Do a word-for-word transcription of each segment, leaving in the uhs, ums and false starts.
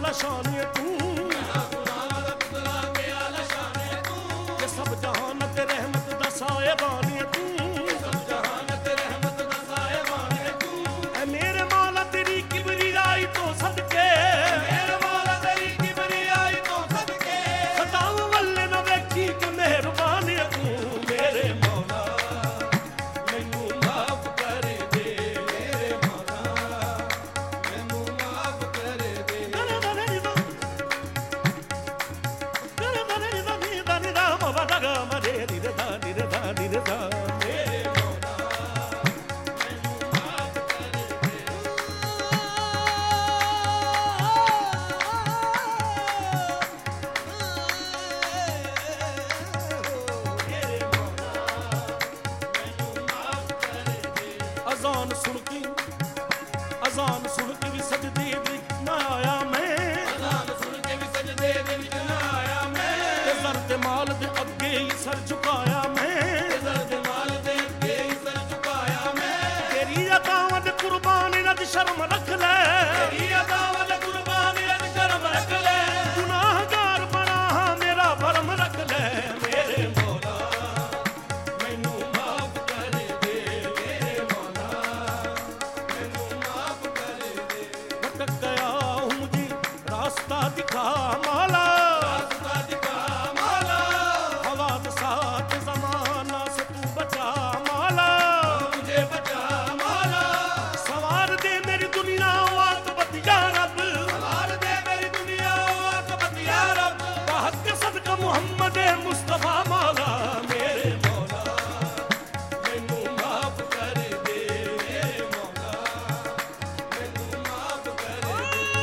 आला शान है तू, ये सब जहान ते रहमत दा साहिबान है तू, ऐ मेरे मौला तेरी किबरियाई तो सदके, खताओं वल्ले ना वेखी के मेहरबान है तू, मेरे मौला मैनू माफ कर दे, मेरे मौला मैनू माफ कर दे। दरे दरे निदा दरे दरे निदा निदा निदा मवा दगा मरे निदा निदा निदा मेरे मौला मैनू माफ कर दे। मेरे मौला मैनू माफ कर दे। अजान सुन के अजान सुन के भी सजदे विच ना आया मैं, ते सर ते माल दे अगे ही सर झुकाया मैं, तेरी अतावत कुर्बान रज शर्म रख ले, गुनाहगार बना मेरा भरम रख ले, मेरे मौला मैनू माफ कर दे, मेरे मौला मैनू माफ कर दे। भटक गया हूँ मुझे रास्ता दिखा मौला, हवात साथ जमाना से तू बचा मौला, सवार दे मेरी दुनिया आकबत या रब, बाहक सदका मोहम्मद मुस्तफा मौला, मेरे मौला मैनू माफ कर दे, मेरे मौला मैनू माफ कर दे।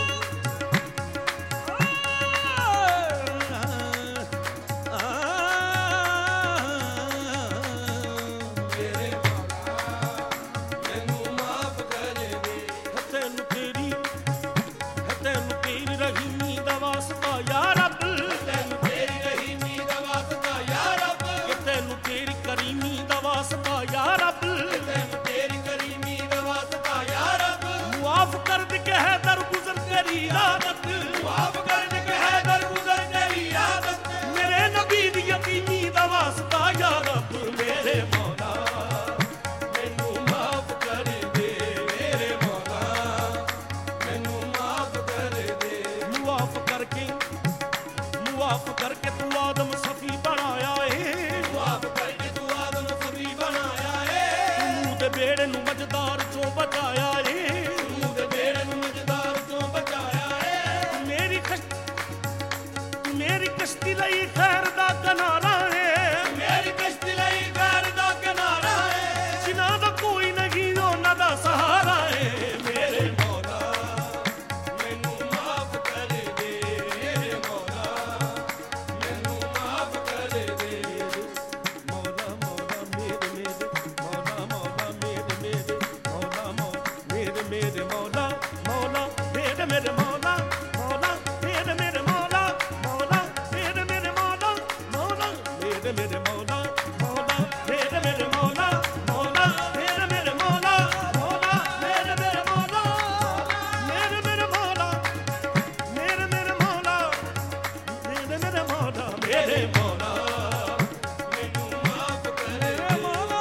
मेरे मौला मैनू माफ कर दे। तैनू तेरी तैनू तेरी रहीमी दा वास्ता या रब, तैनू तेरी रहीमी दा वास्ता या रब, तैनू तेरी करीमी दा वास्ता या रब, तैनू तेरी करीमी दा वास्ता या रब। मुआफ कर दे के है दर गुजर तेरी आदत, मुआफ कर दे के है दर गुजर तेरी आदत, मेरे नबी दी यतीमी दा वास्ता या रब, मेरे मौला मैनू माफ कर दे, मेरे मौला मैनू माफ कर दे। मुआफ करके मुआफ करके तू आदम सफी बनाया है, मुआफ करके तू आदम सफी बनाया है, तू दे बेड़े नू मजदार चों बचाया है, तू दे बेड़े नू मजदार चों बचाया है। तू मेरी कश्ती तू मेरी कश्ती लई खैर दा किनारा है, मेरी कश्ती लई खैर दा किनारा है, जिन्हां दा कोई नहीं उन्हां दा सहारा है, मेरे मौला मैनू माफ कर दे, मेरे मौला मैनू माफ कर दे। मौला मौला मेरे मेरे मौला मौला मेरे मेरे मौला मौला मेरे मेरे मौला मौला मेरे मेरे मौला मौला मेरे मेरे मौला मौला मेरे मेरे मौला मौला मेरे मेरे मौला मौला मेरे मेरे मौला मौला मेरे मेरे मौला मौला मेरे मेरे मौला मेरे मेरे मौला मेरे मेरे मौला मेरे मेरे मौला मेरे मौला मैनू माफ कर दे, मौला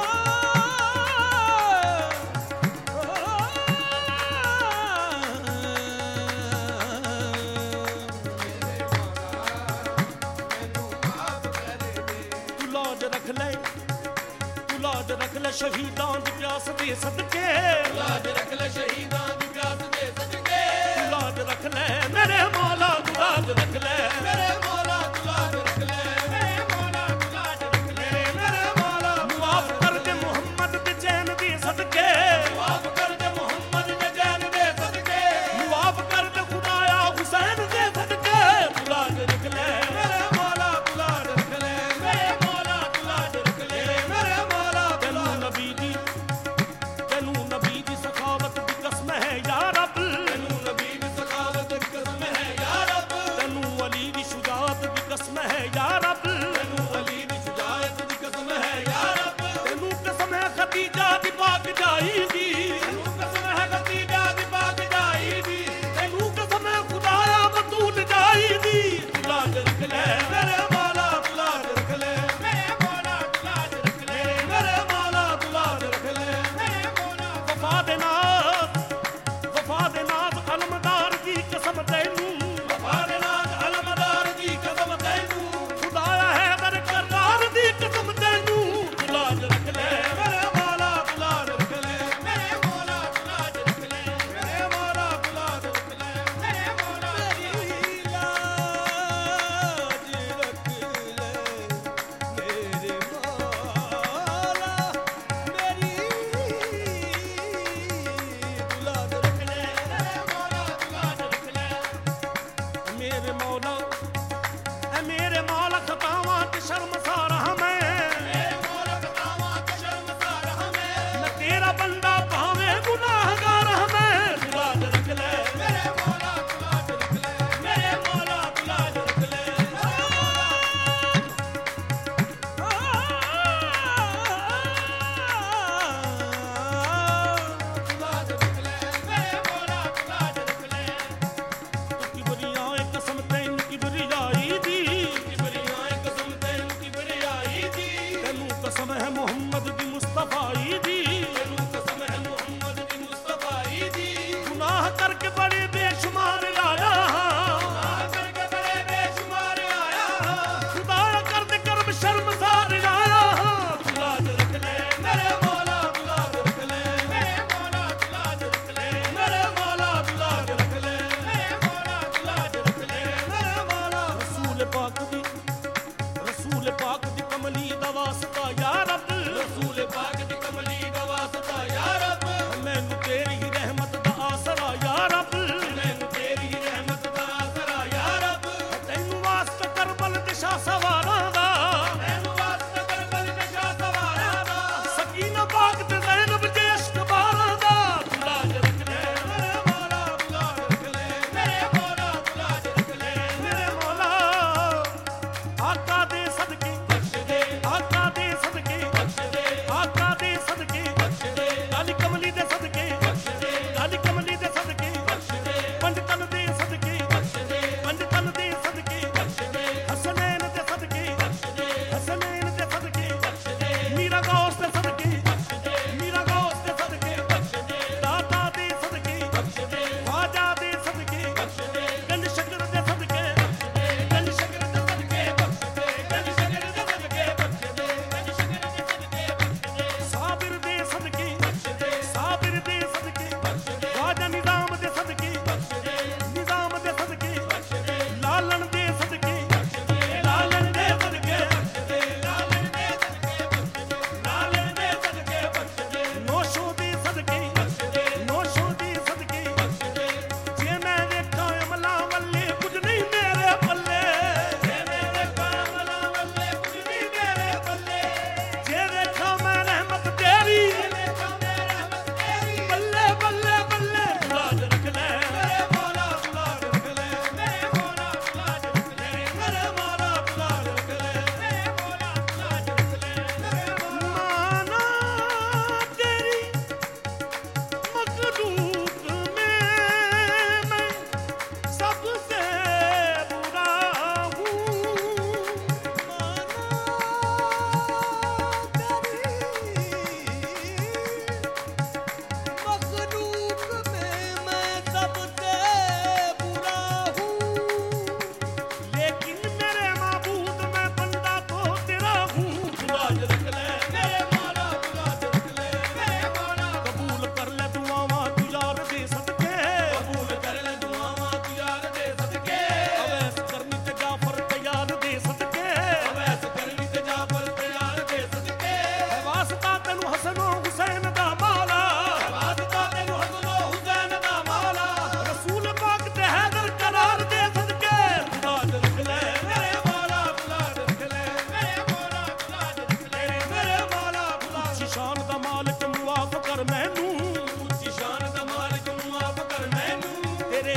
तू लाज रख ले तू लाज रख ले शहीदां दी प्यास दे सदके, लाज रख ले शहीदां दी प्यास दे सदके, तू लाज रख ले मेरे मौला, तू लाज रख ले मेरे मौला, तू लाज रख ले मेरे मौला, तू लाज रख ले मेरे मौला। मुआफ कर दे मोहम्मद दे चैन दे सदके, मुआफ कर दे मोहम्मद दे चैन दे सदके, मुआफ कर दे खुदाया हुसैन दे सदके, तू लाज रख ले मेरे मौला, तू लाज रख ले मेरे मौला, तू लाज रख ले मेरे मौला। तैनू नबी दी तैनू नबी दी सखावत दी कसम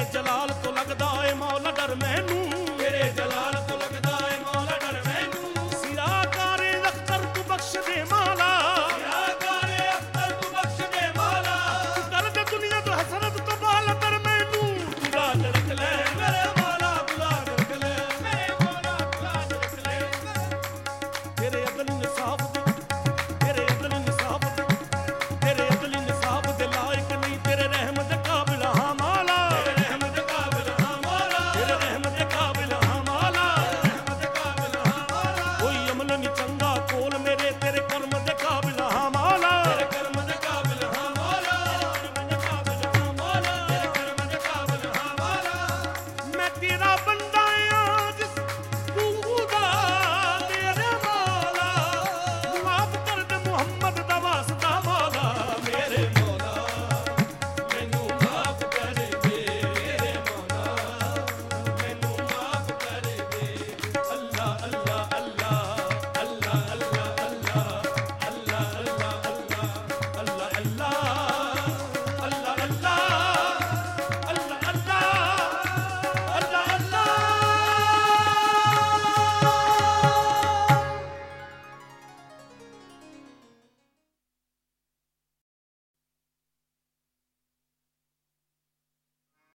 ਜਲਾਲ ਤੋਂ ਲੱਗਦਾ ਏ ਮੌਲਾ ਡਰ ਮੈਨੂੰ, ਤੇਰੇ ਜਲਾਲ ਤੋਂ